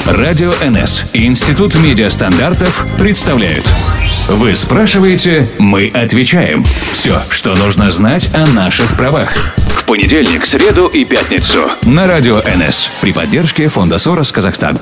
Радио НС и Институт медиастандартов представляют. Вы спрашиваете, мы отвечаем. Все, что нужно знать о наших правах. В понедельник, среду и пятницу на Радио НС при поддержке Фонда Сорос Казахстан.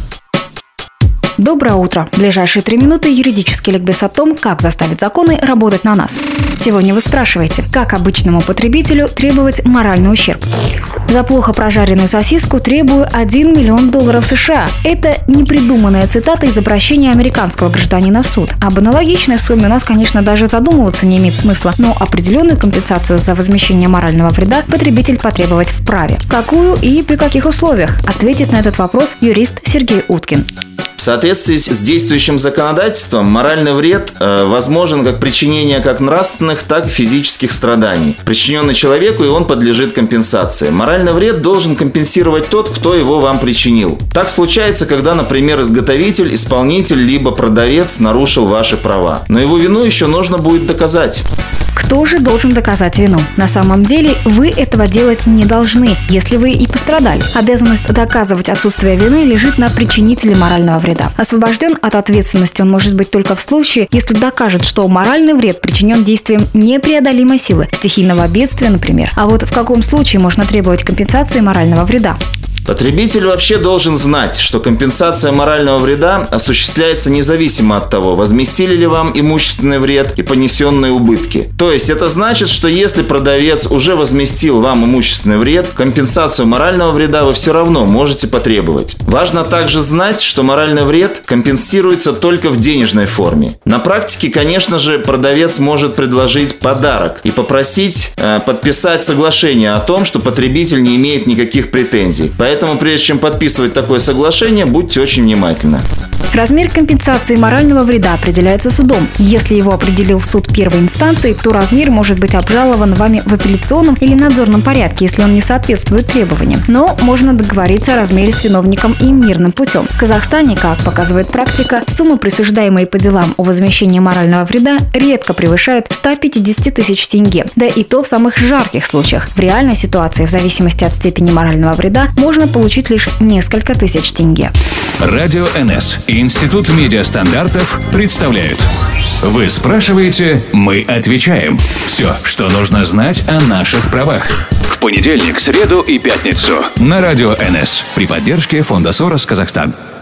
Доброе утро. В ближайшие 3 минуты юридический ликбез о том, как заставить законы работать на нас. Сегодня вы спрашиваете, как обычному потребителю требовать моральный ущерб. За плохо прожаренную сосиску требую $1 миллион США. Это непридуманная цитата из обращения американского гражданина в суд. Об аналогичной сумме у нас, конечно, даже задумываться не имеет смысла, но определенную компенсацию за возмещение морального вреда потребитель потребовать вправе. Какую и при каких условиях? Ответит на этот вопрос юрист Сергей Уткин. В соответствии с действующим законодательством, моральный вред возможен как причинение как нравственных, так и физических страданий, причиненный человеку, и он подлежит компенсации. Моральный вред должен компенсировать тот, кто его вам причинил. Так случается, когда, например, изготовитель, исполнитель либо продавец нарушил ваши права. Но его вину еще нужно будет доказать. Кто же должен доказать вину? На самом деле, вы этого делать не должны, если вы и пострадали. Обязанность доказывать отсутствие вины лежит на причинителе морального вреда. Освобожден от ответственности он может быть только в случае, если докажет, что моральный вред причинен действием непреодолимой силы, стихийного бедствия, например. А вот в каком случае можно требовать компенсации морального вреда? Потребитель вообще должен знать, что компенсация морального вреда осуществляется независимо от того, возместили ли вам имущественный вред и понесенные убытки. То есть это значит, что если продавец уже возместил вам имущественный вред, компенсацию морального вреда вы все равно можете потребовать. Важно также знать, что моральный вред компенсируется только в денежной форме. На практике, конечно же, продавец может предложить подарок и попросить подписать соглашение о том, что потребитель не имеет никаких претензий. Поэтому, прежде чем подписывать такое соглашение, будьте очень внимательны. Размер компенсации морального вреда определяется судом. Если его определил суд первой инстанции, то размер может быть обжалован вами в апелляционном или надзорном порядке, если он не соответствует требованиям. Но можно договориться о размере с виновником и мирным путем. В Казахстане, как показывает практика, суммы, присуждаемые по делам о возмещении морального вреда, редко превышают 150 тысяч тенге. Да и то в самых жарких случаях. В реальной ситуации, в зависимости от степени морального вреда, можно получить лишь несколько тысяч тенге. Радио НС и Институт медиастандартов представляют. Вы спрашиваете, мы отвечаем. Все, что нужно знать о наших правах. В понедельник, среду и пятницу на Радио НС при поддержке Фонда Сорос Казахстан.